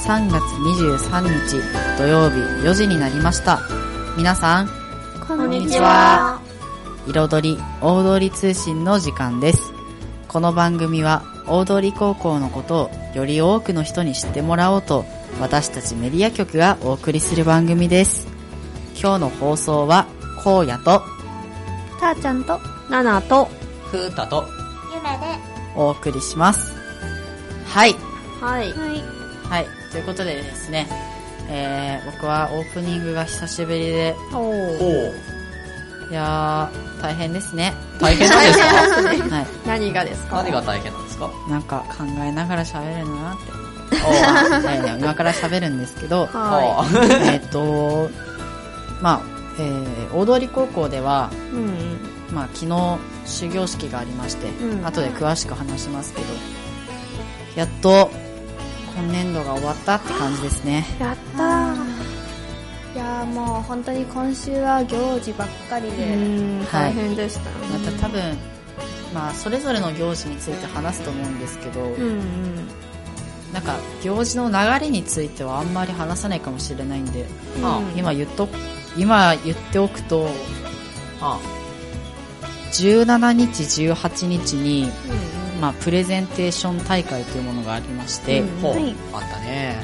3月23日土曜日4時になりました。皆さんこんにちは。 彩り大通通信の時間です。この番組は大通高校のことをより多くの人に知ってもらおうと、私たちメディア局がお送りする番組です。今日の放送はこうやとたーちゃんとななとふーたとゆめでお送りします。はい。 はい。 はい。ということでですね、僕はオープニングが久しぶりで、いやー、大変ですね。 大変なんですか？ はい。 何がですか？ 何が大変なんですか？ なんか考えながら喋るなって。今から喋るんですけど、まあ、大通高校では、まあ、昨日始業式がありまして、後で詳しく話しますけど、やっと今年度が終わったって感じですね。 やったー。いやー、もう本当に今週は行事ばっかりで大変でしたよね。 また多分、まあ、それぞれの行事について話すと思うんですけど、なんか行事の流れについてはあんまり話さないかもしれないんで、今言っておくと、17日18日に、まあ、プレゼンテーション大会というものがありまして、 あったね。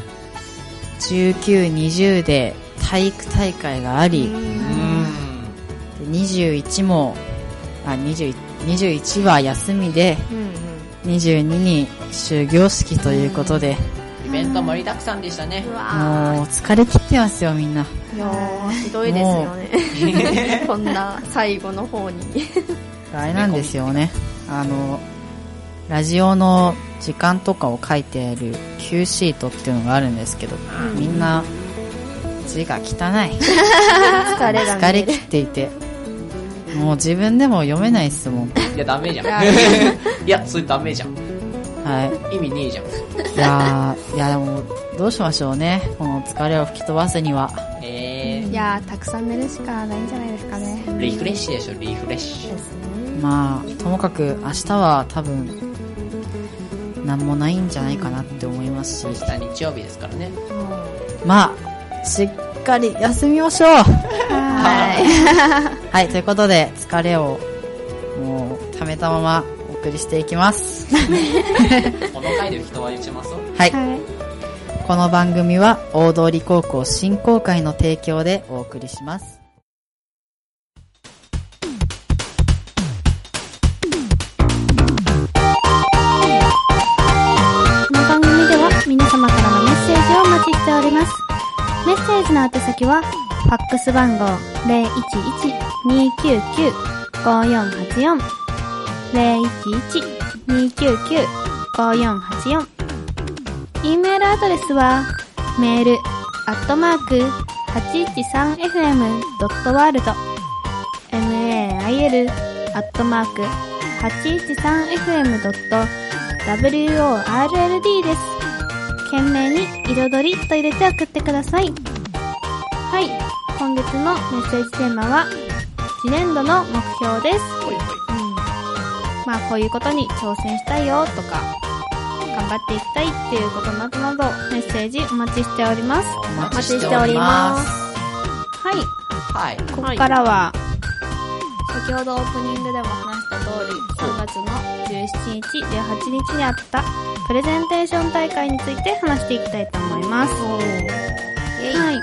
19、20で体育大会があり、21は休みで、22に終業式ということで、 イベント盛りだくさんでしたね。 もう疲れ切ってますよ、みんな。 いやー、ひどいですよね。こんな最後の方に。 あれなんですよね。ラジオの時間とかを書いてある Q シートっていうのがあるんですけど、みんな字が汚い。疲れ切っていて、もう自分でも読めないっすもん。 いや、ダメじゃん。いや、それダメじゃん。 はい。 意味ねえじゃん。 いやでも、どうしましょうね。この疲れを吹き飛ばすには。 いやー、たくさん寝るしかないんじゃないですかね。 リフレッシュでしょ、リフレッシュ。 ですね。まあ、ともかく明日は多分、なんもないんじゃないかなって思いますし。 明日日曜日ですからね。 まあ、しっかり休みましょう。はい、ということで、疲れをもう溜めたままお送りしていきます。 この回で人は打ちます？ はい。この番組は大通高校振興会の提供でお送りします。 この番組では皆様からのメッセージをお待ちしております。メッセージの宛先はファックス番号 011-299-5484 011-299-5484。 E メールアドレスはメール813fm.world mail813fm.world です。懸命に彩りと入れて送ってください。はい、今月のメッセージテーマは次年度の目標です。まあこういうことに挑戦したいよとか頑張っていきたいっていうことなどなどメッセージお待ちしております。 お待ちしております。 はい、ここからは、先ほどオープニングでも話した通り3月の17日18日にあったプレゼンテーション大会について話していきたいと思います。はい。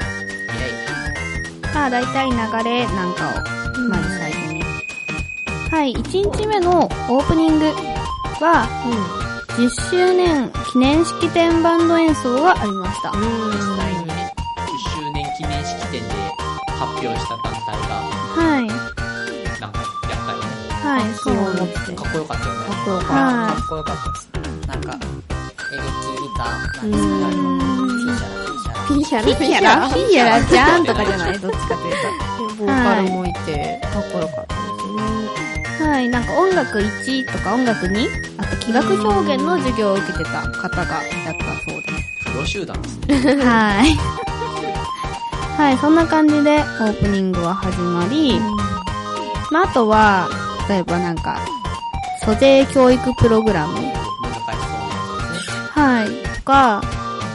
まあ大体流れなんかをまず最初に、はい、1日目のオープニングは、10周年記念式典バンド演奏がありました。 実際にね、10周年記念式典で発表した団体が、なんかやったよね。 はい、そう思って。 かっこよかったよね。 かっこよかったです。なんか、エレキギターなんですかね。 フィギュラじゃんとかじゃない？どっちかというと。ボーカルもいて、かっこよかったですね。はい、なんか音楽1とか音楽2、あと器楽表現の授業を受けてた方がやったそうです。 プロ集団ですね。 はい。はい、そんな感じでオープニングは始まり、まあ、あとは、例えばなんか、租税教育プログラム。 難しそうなやつですね。 はい。とか、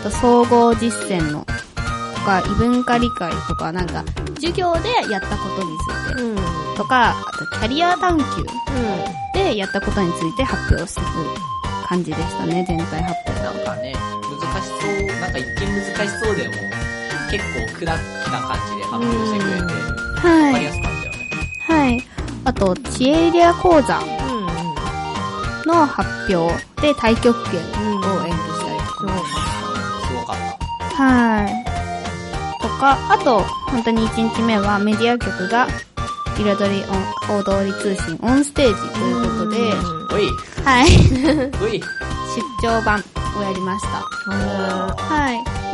総合実践のとか異文化理解とかなんか授業でやったことについて、とかあとキャリア探究でやったことについて発表する感じでしたね、全体発表。 なんかね、難しそう、なんか一見難しそうでも結構クラッキな感じで発表してくれて、わかりやすかったよね。 はい。あと、知恵エリア講座の発表で太極拳を演技したりとか。 すごかった。 はい。とか、あと、本当に1日目はメディア局が彩り大通り通信オンステージということで、はい。出張版をやりました。はい。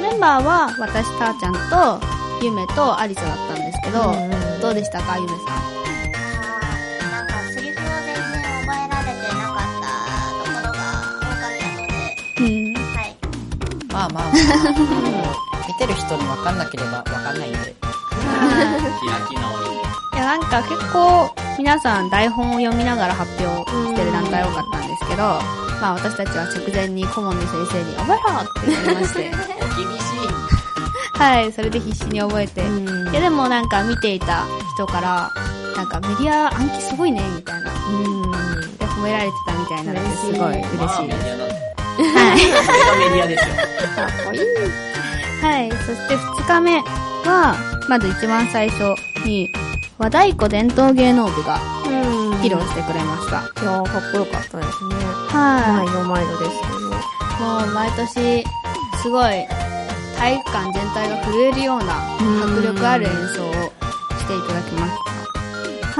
メンバーは私、たーちゃんと、ゆめとアリサだったんですけど、どうでしたか、ゆめさん。 なんかセリフを全然覚えられてなかったところが多かったので、はい。 まあ見てる人に分かんなければ分かんないんで。開き直り。 いや、なんか結構皆さん台本を読みながら発表してる団体多かったんですけど、まあ私たちは直前に顧問の先生に覚えろって言われまして。 お厳しい。 はい、それで必死に覚えて。いやでもなんか見ていた人から、なんかメディア暗記すごいね、みたいな。で、褒められてたみたいなのですごい嬉しいです。 はい。 これがメディアですよ。 かっこいい。はい、そして2日目は、まず一番最初に、和太鼓伝統芸能部が披露してくれました。 いやー、かっこよかったですね。 はい。 毎度ですけど。 もう毎年、すごい、体育館全体が震えるような迫力ある演奏をしていただきました。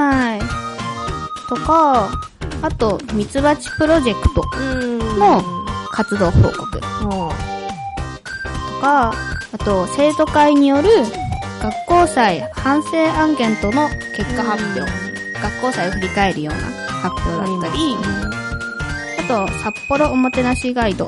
はい。とか、あと、ミツバチプロジェクトの活動報告。とか、あと、生徒会による学校祭反省案件との結果発表。学校祭を振り返るような発表だったり、あと、札幌おもてなしガイド。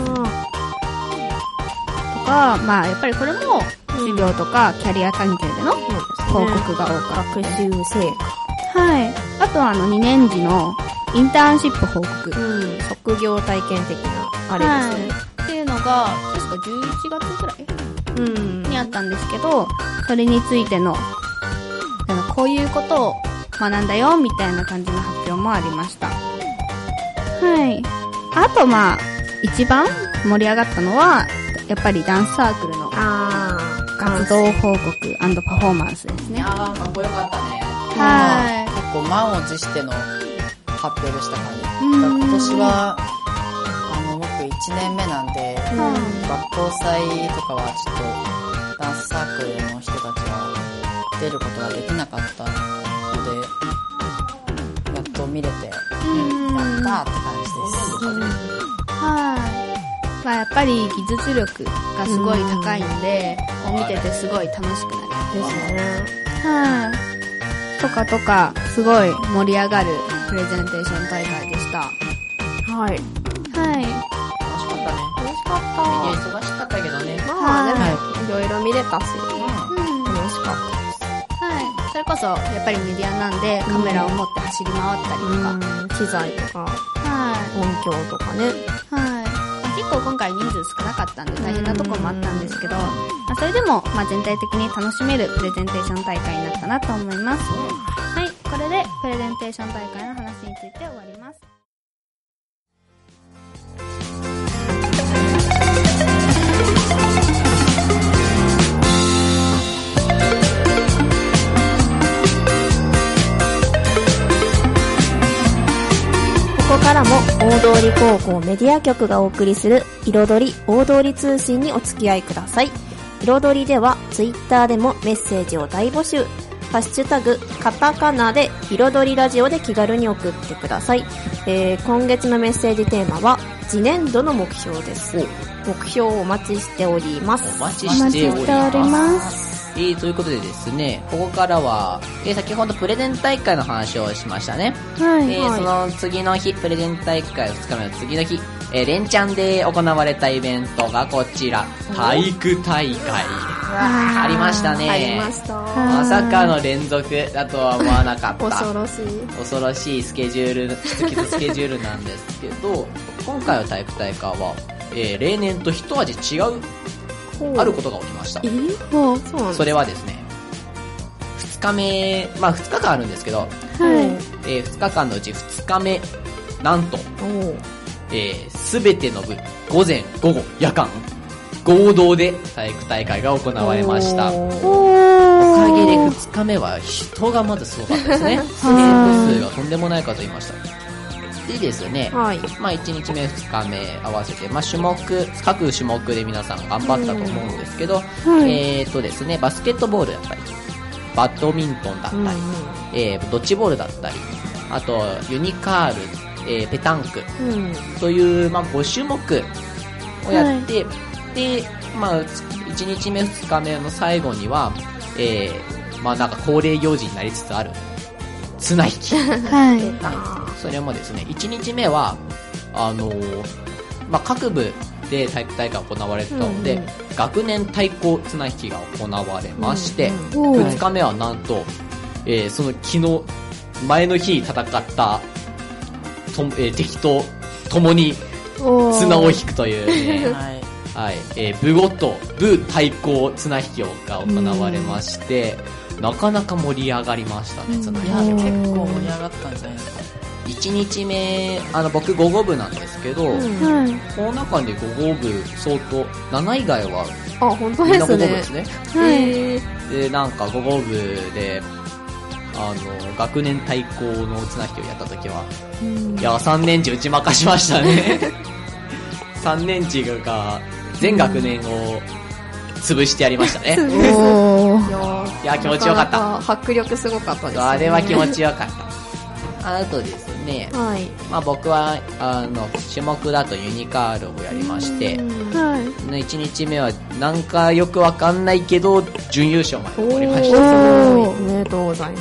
まあやっぱりこれも授業とかキャリア探究での報告が多かった。 学習成果。はい。あとは2年次のインターンシップ報告。 職業体験的なあれですね。 っていうのが確か11月くらいにあったんですけど、それについてのこういうことを学んだよみたいな感じの発表もありました。はい。あと一番盛り上がったのはやっぱりダンスサークルの活動報告&パフォーマンスですね。 かっこよかったね。 はい。 結構満を持しての発表でしたからね。今年は僕1年目なんで、学校祭とかはちょっとダンスサークルの人たちは出ることができなかったので、やっと見れて、やったーって感じです。 はい。やっぱり技術力がすごい高いんで、見ててすごい楽しくなりますね。はい。とか、すごい盛り上がるプレゼンテーション大会でした。 はい。 はい。 楽しかったね。 楽しかった。 メディア忙しかったけどね。 でも、いろいろ見れたし、楽しかったです。 はい。それこそ、やっぱりメディアなんで、カメラを持って走り回ったりとか。 機材とか、音響とかね。 はい。結構今回人数少なかったんで大変なところもあったんですけど、それでも全体的に楽しめるプレゼンテーション大会になったなと思います。はい、これでプレゼンテーション大会の話について終わります。 ここからも大通高校メディア局がお送りする彩り大通通信にお付き合いください。彩りではツイッターでもメッセージを大募集。ハッシュタグカタカナで彩りラジオで気軽に送ってください。今月のメッセージテーマは次年度の目標です。目標をお待ちしております。 お待ちしております。ということでですね、ここからは、先ほどプレゼン大会の話をしましたね。 はい。 その次の日、プレゼン大会2日目の次の日、連チャンで行われたイベントがこちら、体育大会。ありましたね。 ありました。 まさかの連続だとは思わなかった。 恐ろしいスケジュールなんですけど、今回の体育大会は、 例年と一味違うあることが起きました。 そうなんそれはですね、2日目、まあ2日間あるんですけど、2日間のうち2日目、なんと、すべての部、午前、午後、夜間、合同で体育大会が行われました。おかげで2日目は人がまずすごかったですね。生徒数がとんでもない数いました。でですね、まあ1日目2日目合わせて、まあ種目、各種目で皆さん頑張ったと思うんですけど、ですね、バスケットボールだったり、バドミントンだったり、ドッジボールだったり、あとユニカール、ペタンク、という、まあ5種目をやって、で、まあ1日目2日目の最後には、まあなんか恒例行事になりつつある綱引き。それもですね、1日目は、まあ、各部で体育大会が行われてたので、学年対抗綱引きが行われまして、2日目はなんと、その昨日、前の日に戦った敵と共に綱を引くというね、部ごと、部対抗綱引きが行われまして、なかなか盛り上がりましたね、綱引き。 いや、結構盛り上がったんじゃないですか。 1日目、僕午後部なんですけど、この中で午後部相当、7以外は、 本当みんな午後部でですすね。 ね。で、なんか午後部で、学年対抗の綱引きをやったときは、いや、3年時打ち負かしましたね。3年時が全学年を潰してやりましたね。いや、気持ちよかった。 迫力すごかったですね。 あれは気持ちよかった。あとですね、まあ僕は、種目だとユニカールをやりまして、1日目はなんかよくわかんないけど、準優勝まで残りました。 おめでとうございます。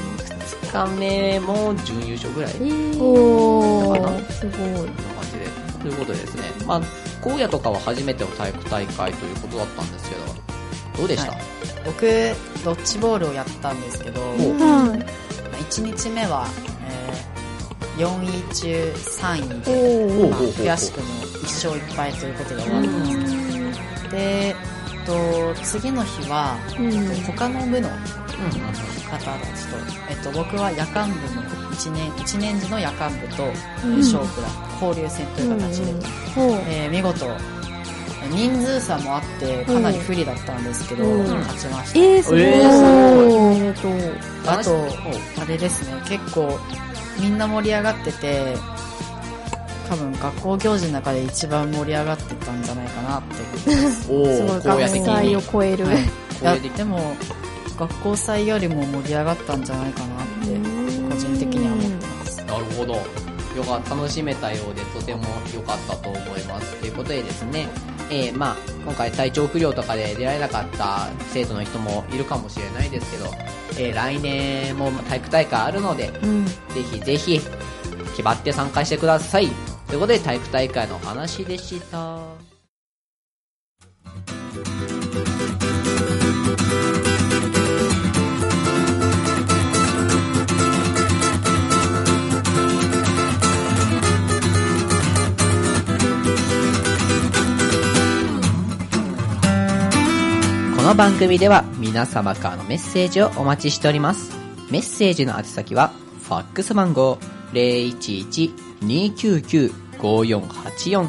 2日目も準優勝ぐらい。 すごい。 こんな感じで。ということでですね、まあ、荒野とかは初めての体育大会ということだったんですけど、どうでした？ 僕、ドッジボールをやったんですけど、1日目は、4位中3位で、まあ、悔しくも1勝1敗ということで終わったんですで、次の日は、他の部の方たちと、僕は夜間部の1年時の夜間部と勝負だった交流戦という形で、見事人数差もあってかなり不利だったんですけど、勝ちました。 すごい。 あと、あれですね、結構みんな盛り上がってて、多分学校行事の中で一番盛り上がってたんじゃないかなって思います。 すごい、学祭を超える。 いや、でも、学校祭よりも盛り上がったんじゃないかなって、個人的には思ってます。 なるほど。楽しめたようでとても良かったと思います。ということでですね、まあ、今回体調不良とかで出られなかった生徒の人もいるかもしれないですけど、来年も体育大会あるので、ぜひぜひ、気張って参加してください。ということで、体育大会のお話でした。この番組では皆様からのメッセージをお待ちしております。メッセージの宛先はファックス番号 011-299-5484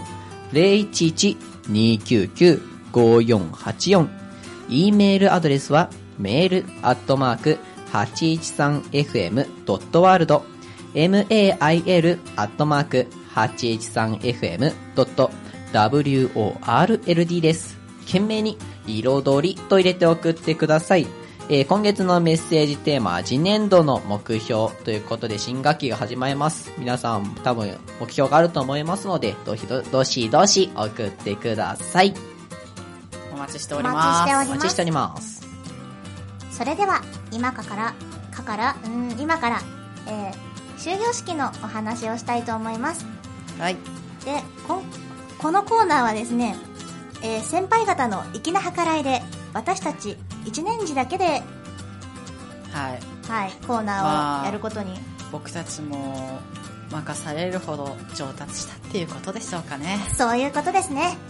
011-299-5484 E メールアドレスはmail@813fm.world mail@813fm.world です。懸命に彩りと入れて送ってください。今月のメッセージテーマは次年度の目標ということで、新学期が始まります。皆さん多分目標があると思いますので、どしどし送ってください。 お待ちしております。 お待ちしております。 それでは今から終業式のお話をしたいと思います。 はい。 で、このコーナーはですね、先輩方の粋な計らいで、私たち1年次だけで、コーナーをやることに、 僕たちも任されるほど上達したっていうことでしょうかね。 そういうことですね。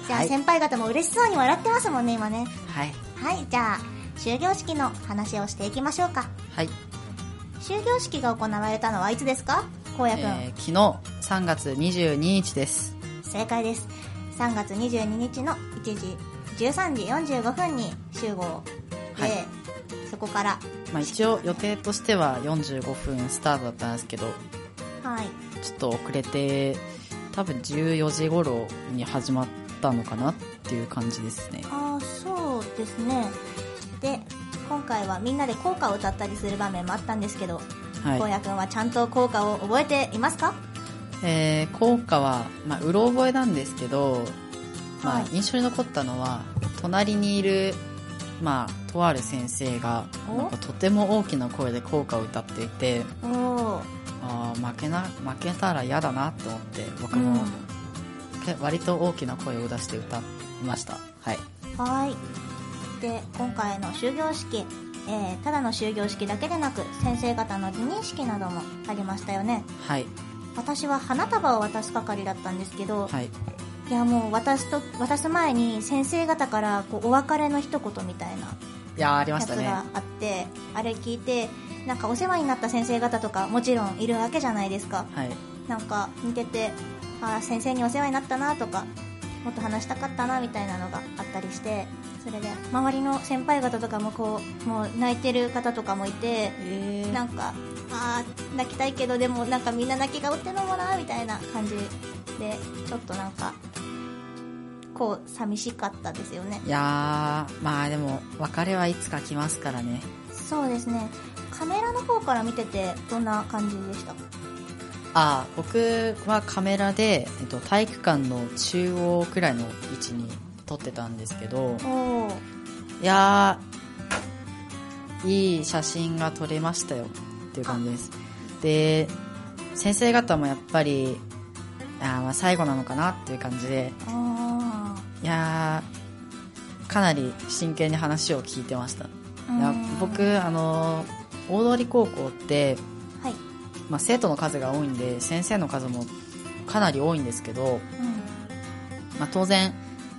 じゃあ先輩方も嬉しそうに笑ってますもんね、今ね。 はい。 はい、じゃあ、終業式の話をしていきましょうか。 はい。 終業式が行われたのはいつですか、荒野くん。 昨日、3月22日です。 正解です。3月22日の13時45分に集合で、はい、そこから。 一応予定としては45分スタートだったんですけど、 はい。 ちょっと遅れて、多分14時頃に始まったのかなっていう感じですね。 そうですね。で、今回はみんなで校歌を歌ったりする場面もあったんですけど、荒野くんはちゃんと校歌を覚えていますか？ 校歌は、うろ覚えなんですけど、 はい、 印象に残ったのは、隣にいる、とある先生が、なんかとても大きな声で校歌を歌っていて、負けたら嫌だなと思って、僕も、割と大きな声を出して歌いました。はい。 はい。で、今回の終業式、ただの終業式だけでなく、先生方の辞任式などもありましたよね。 はい。 私は花束を渡す係だったんですけど、 はい。 いや、もう渡す前に先生方からお別れの一言みたいなありましたね。 やつがあって、あれ聞いて、なんかお世話になった先生方とかもちろんいるわけじゃないですか。 はい。 なんか見てて、先生にお世話になったなとか、もっと話したかったなみたいなのがあったりして、それで周りの先輩方とかももう泣いてる方とかもいて、なんか泣きたいけどでもなんかみんな泣き顔ってのもなみたいな感じで、ちょっとなんか寂しかったですよね。 いやー、でも別れはいつか来ますからね。 そうですね。カメラの方から見ててどんな感じでした？ 僕はカメラで、体育館の中央くらいの位置に撮ってたんですけど、いやー、いい写真が撮れましたよっていう感じです。で、先生方もやっぱり最後なのかなっていう感じで、いやー、かなり真剣に話を聞いてました。僕大通高校って、 はい、 生徒の数が多いんで先生の数もかなり多いんですけど、当然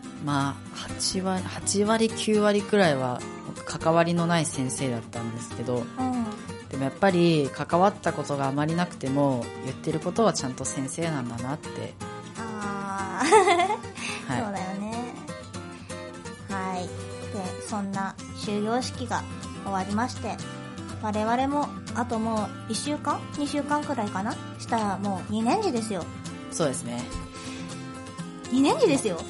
8割9割くらいは関わりのない先生だったんですけど、でもやっぱり関わったことがあまりなくても言ってることはちゃんと先生なんだなって。 はい、そうだよね。はい。で、そんな終業式が終わりまして、我々もあともう1週間2週間くらいかなしたらもう2年次ですよ。 そうですね。 2年次ですよ。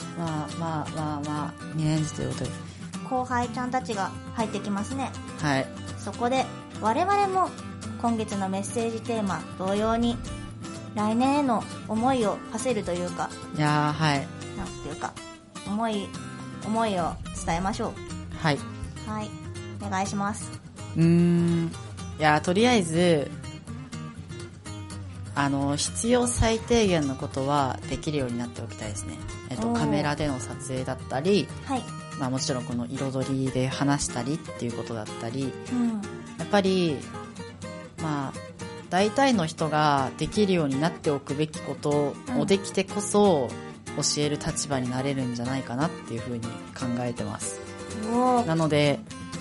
2年次ということで後輩ちゃんたちが入ってきますね。 はい。 そこで我々も今月のメッセージテーマ同様に来年への思いを馳せるというか、 はい。 なんていうか思いを伝えましょう。 はい。 はい。お願いします。 とりあえず必要最低限のことはできるようになっておきたいですね。カメラでの撮影だったり、 はい。 もちろんこの彩りで話したりっていうことだったり、やっぱり大体の人ができるようになっておくべきことをできてこそ教える立場になれるんじゃないかなっていうふうに考えてます。なので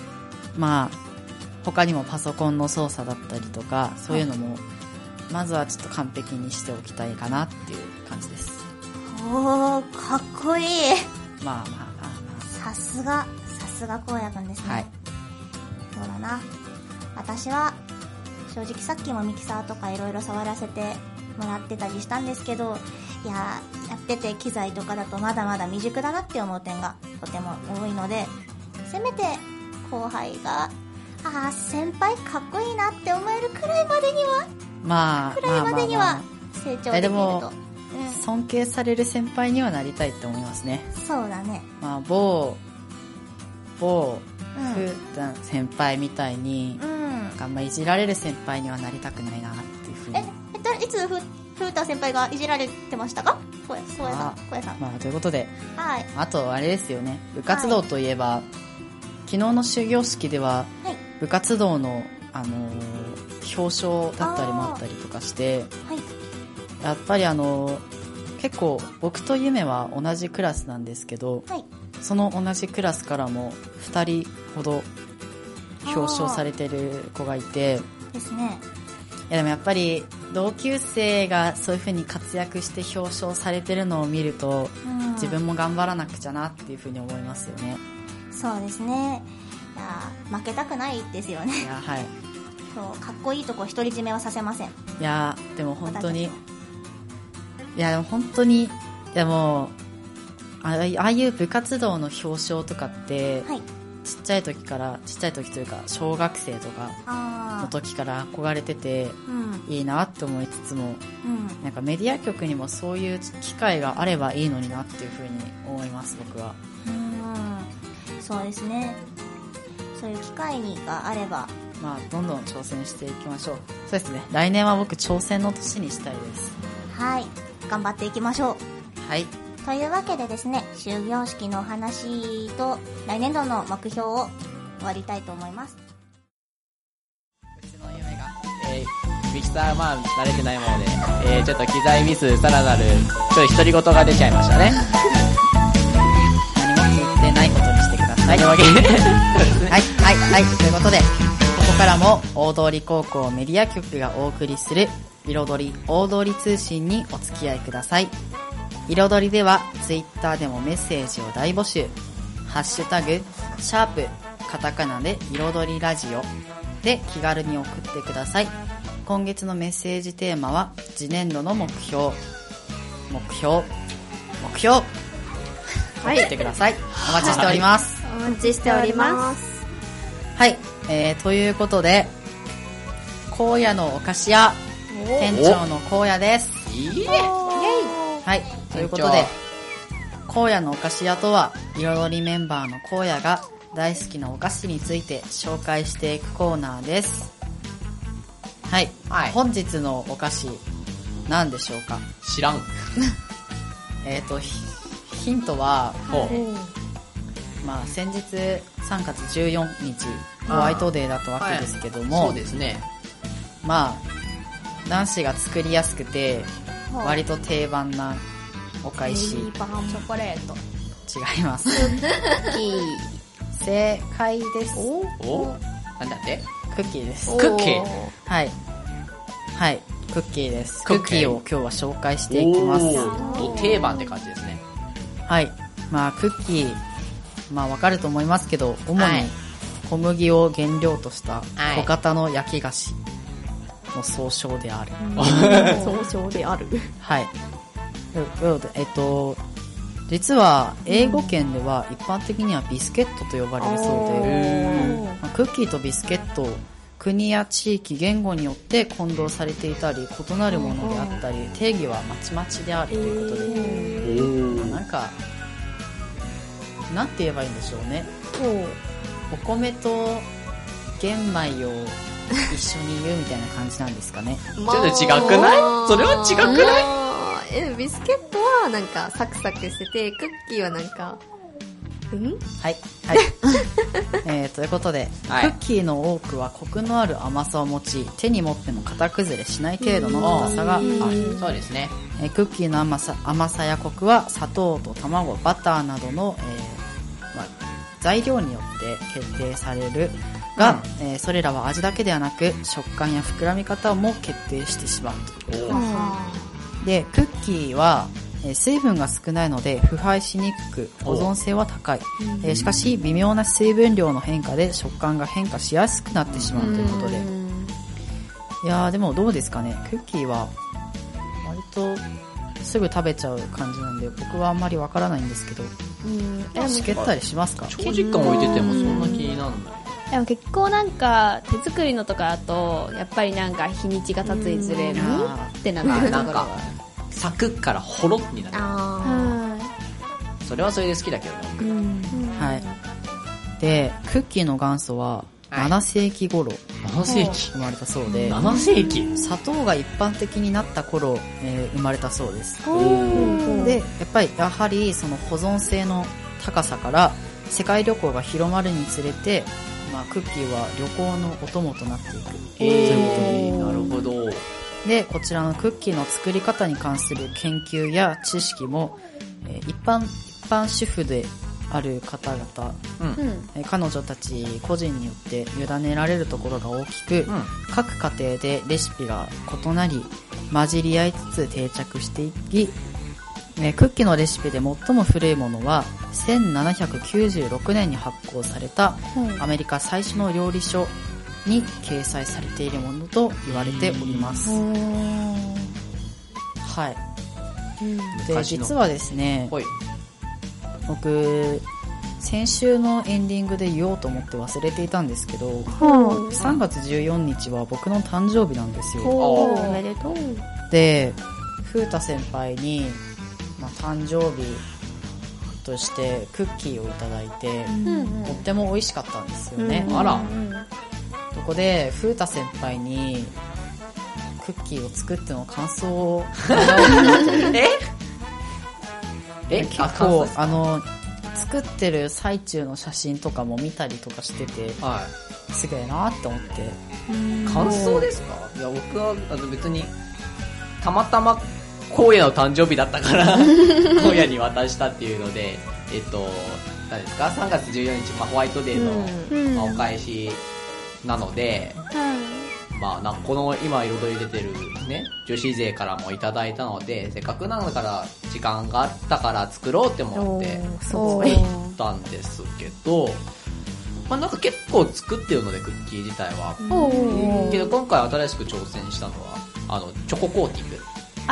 他にもパソコンの操作だったりとかそういうのもまずはちょっと完璧にしておきたいかなっていう感じです。 かっこいい。さすが荒野くんですね。はい。そうだな。私は正直さっきもミキサーとかいろいろ触らせてもらってたりしたんですけど、やってて機材とかだとまだまだ未熟だなって思う点がとても多いので、せめて後輩が先輩かっこいいなって思えるくらいまでには成長できると。 でも、尊敬される先輩にはなりたいって思いますね。 そうだね。 某先輩みたいに、あんまいじられる先輩にはなりたくないなっていうふうに。 いつふうた先輩がいじられてましたか？小屋さん。 ということで、 はい。 あとあれですよね。部活動といえば、昨日の終業式では、部活動の表彰だったりもあったりとかして、やっぱり結結構僕とゆめは同じクラスなんですけど、はい、その同じクラスからも2人ほど表彰されてる子がいてですね。 いやでもやっぱり同級生がそういう風に活躍して表彰されてるのを見ると、自分も頑張らなくちゃなっていう風に思いますよね。 そうですね。いや負けたくないですよね。 いや、はい。 そうかっこいいとこ独り占めはさせません。 いやでも本当に、いやでも本当に、いやもうああいう部活動の表彰とかって、はい、ちっちゃい時というか小学生とかの時から憧れてて、いいなって思いつつも、なんかメディア局にもそういう機会があればいいのになっていうふうに思います。僕は。 そうですね。そういう機会があれば、 まあどんどん挑戦していきましょう。そうですね。来年は僕挑戦の年にしたいです。 はい、頑張っていきましょう。 はい。 というわけでですね、終業式のお話と来年度の目標を終わりたいと思います。 うちの夢が、ミキサー慣れてないもので、ちょっと機材ミスさらなる、ちょっと独り言が出ちゃいましたね。 何も聞いてないことにしてください。はい、ということで、ここからも大通高校メディア局がお送りする彩り大通通信にお付き合いください。彩りではツイッターでもメッセージを大募集。ハッシュタグカタカナで彩りラジオで気軽に送ってください。今月のメッセージテーマは次年度の目標送ってください。お待ちしております。 お待ちしております。 はい、ということで荒野のお菓子屋店長の荒野です。はい、ということで荒野のお菓子屋とは、彩りメンバーの荒野が大好きなお菓子について紹介していくコーナーです。はい、本日のお菓子何でしょうか？ 知らん。 ヒントは、先日3月14日ホワイトデーだったわけですけども、 そうですね。 男子が作りやすくて割と定番なお菓子。 チョコレート。 違います。正解です。 なんだって？ クッキーです。 クッキー。 はい。はい。クッキーです。クッキーを今日は紹介していきます。 定番って感じですね。 はい。クッキー、わかると思いますけど、主に小麦を原料とした小型の焼き菓子の総称である。 総称である。 はい。実は英語圏では一般的にはビスケットと呼ばれるそうで、クッキーとビスケット、国や地域言語によって混同されていたり異なるものであったり、定義はまちまちであるということで、なんて言えばいいんでしょうね。お米と玄米を一緒に言うみたいな感じなんですかね。 ちょっと違くない？それは違くない？ ビスケットはなんかサクサクしてて、クッキーはなんかはい。ということで、クッキーの多くはコクのある甘さを持ち、手に持っても型崩れしない程度の硬さがある。 そうですね。 クッキーの甘さやコクは砂糖と卵、バターなどの、材料によって決定されるが、それらは味だけではなく食感や膨らみ方も決定してしまうと。で、クッキーは水分が少ないので腐敗しにくく保存性は高い。しかし微妙な水分量の変化で食感が変化しやすくなってしまうということで、いやーでもどうですかね。クッキーは割とすぐ食べちゃう感じなんで、僕はあんまりわからないんですけど、しけったりしますか？ 長時間置いててもそんな気にならない。 でも結構なんか手作りのとかだとやっぱりなんか日にちが経つにつれってなってるところはサクッからホロッになる。それはそれで好きだけどね。 はい。で、クッキーの元祖は7世紀頃生まれたそうで、 7世紀砂糖が一般的になった頃、生まれたそうです。で、やはりその保存性の高さから世界旅行が広まるにつれて、クッキーは旅行のお供となっていくということで、 なるほど。 で、こちらのクッキーの作り方に関する研究や知識も、一般主婦である方々、彼女たち個人によって委ねられるところが大きく、各家庭でレシピが異なり混じり合いつつ定着していき、クッキーのレシピで最も古いものは1796年に発行されたアメリカ最初の料理書に掲載されているものと言われております。はい。で、実はですね、僕先週のエンディングで言おうと思って忘れていたんですけど、3月14日は僕の誕生日なんですよ。 おめでとう。 で、風太先輩に、誕生日としてクッキーをいただいて、とっても美味しかったんですよね。あら。そこで風太先輩にクッキーを作っての感想を結構作ってる最中の写真とかも見たりとかしてて、すげえなって思って。 感想ですか？いや、僕は別にたまたま荒野の誕生日だったから荒野に渡したっていうので、何ですか、3月14日、ホワイトデーの、お返しなので、この今彩り出てるね、女子勢からもいただいたので、せっかくなんだから時間があったから作ろうって思って作ったんですけど、なんか結構作ってるので、クッキー自体は。けど今回新しく挑戦したのは、チョココーティング。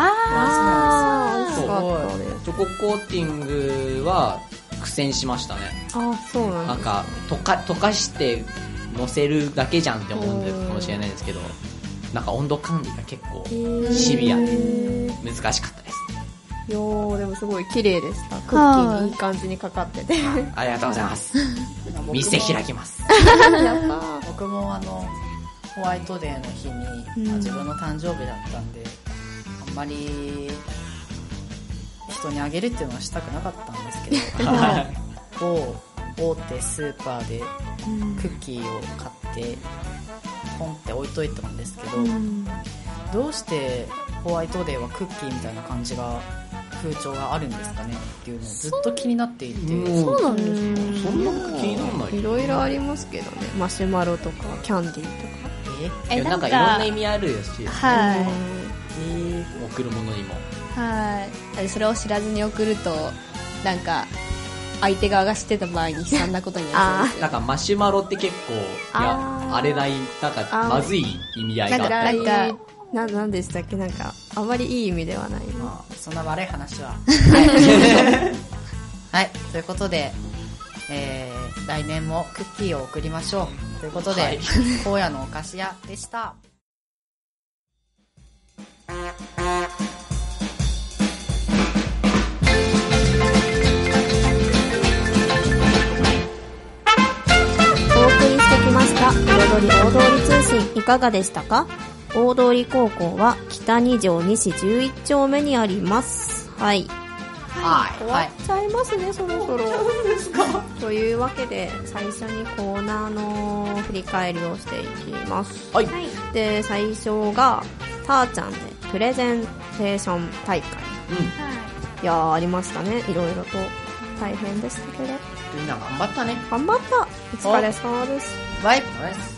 チョココーティングは苦戦しましたね。 そうなんですか。 溶かして乗せるだけじゃんって思うんかもしれないですけど、なんか温度管理が結構シビアで難しかったです。 でもすごい綺麗でした。クッキーにいい感じにかかってて。 ありがとうございます。店開きます。 やったー。僕もホワイトデーの日に、自分の誕生日だったんで、あんまり人にあげるっていうのはしたくなかったんですけど、大手スーパーでクッキーを買ってポンって置いといたんですけど、どうしてホワイトデーはクッキーみたいな感じが風潮があるんですかねっていうのをずっと気になっていて。 そうなんですか。 そんな気にならない。 いろいろありますけどね。マシュマロとかキャンディーとか。 なんかいろんな意味あるしですね。送るものにも。 それを知らずに送ると、なんか相手側が知ってた場合に悲惨なことになるそうですよ。 なんかマシュマロって結構あれない、なんかまずい意味合いがあったり。 なんでしたっけ、なんかあまりいい意味ではない。 そんな悪い話は。はい、ということで、来年もクッキーを送りましょうということで、荒野のお菓子屋でした。 お送りしてきました彩り大通り通信、いかがでしたか？大通高校は北2条西11丁目にあります。はい。終わっちゃいますね、そろそろ。そうですか。というわけで、最初にコーナーの振り返りをしていきます。 はい。 で、最初が、たーちゃんでプレゼンテーション大会。いやー、ありましたね。いろいろと大変でしたけど。 みんな頑張ったね。 頑張った。お疲れ様です。 バイ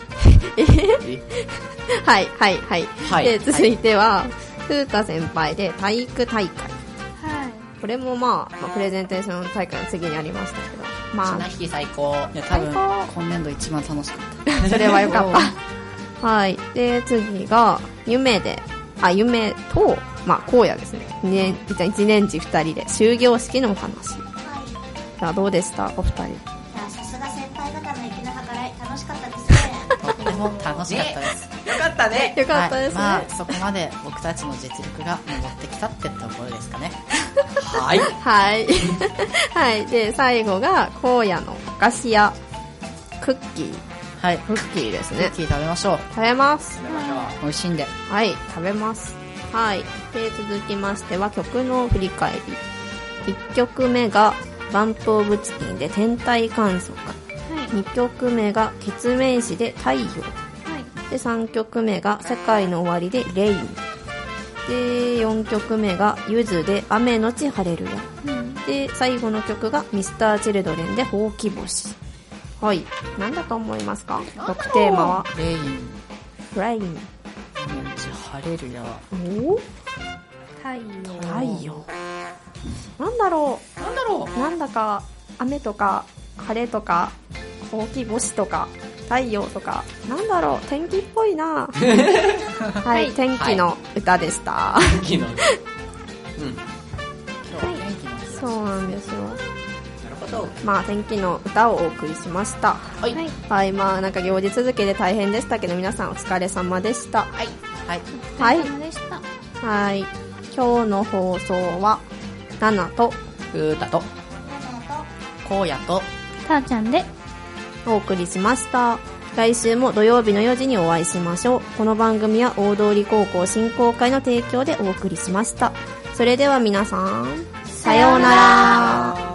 はい。で、続いては、風太先輩で体育大会。これもプレゼンテーション大会の次にありましたけど。 綱引き最高。いや、多分、今年度一番楽しかった。 それはよかった。はい。で、次が、夢と、荒野ですね。一年次2人で、終業式のお話。さあ、どうでしたお二人。 さすが先輩方の粋な計らい、楽しかったですね。 とっても楽しかったです。 よかったね。 よかったですね。 そこまで僕たちの実力が戻ってきたってところですかね。 はい。 はい。で、最後が、荒野のお菓子屋、クッキー。 はい。 クッキーですね。 クッキー食べましょう。 食べます。 美味しいんで。 はい、食べます。はい。で、続きましては曲の振り返り。1曲目が、バンプオブチキンで天体観測。2曲目が、ケツメイシで太陽。で、3曲目が、世界の終わりでレイン。 で、4曲目がゆずで雨のち晴れるや。で、最後の曲が Mr.Children でほうき星。はい。何だと思いますか？6テーマは。 レイン。 雨のち晴れるや。 お？ 太陽。 なんだろう。なんだか、雨とか、晴れとか、ほうき星とか、太陽とか、なんだろう、天気っぽいなはい、天気の歌でした。 天気の歌。 そうなんですよ。 なるほど。 まあ、天気の歌をお送りしました。 はい。 はい、まあ、なんか行事続けで大変でしたけど、皆さんお疲れ様でした。 はい。 はい。お疲れ様でした。 はい。今日の放送は、ナナと、 ふーたと、 こうやと、 たーちゃんで、 お送りしました。来週も土曜日の4時にお会いしましょう。この番組は大通高校振興会の提供でお送りしました。それでは皆さん、さようなら。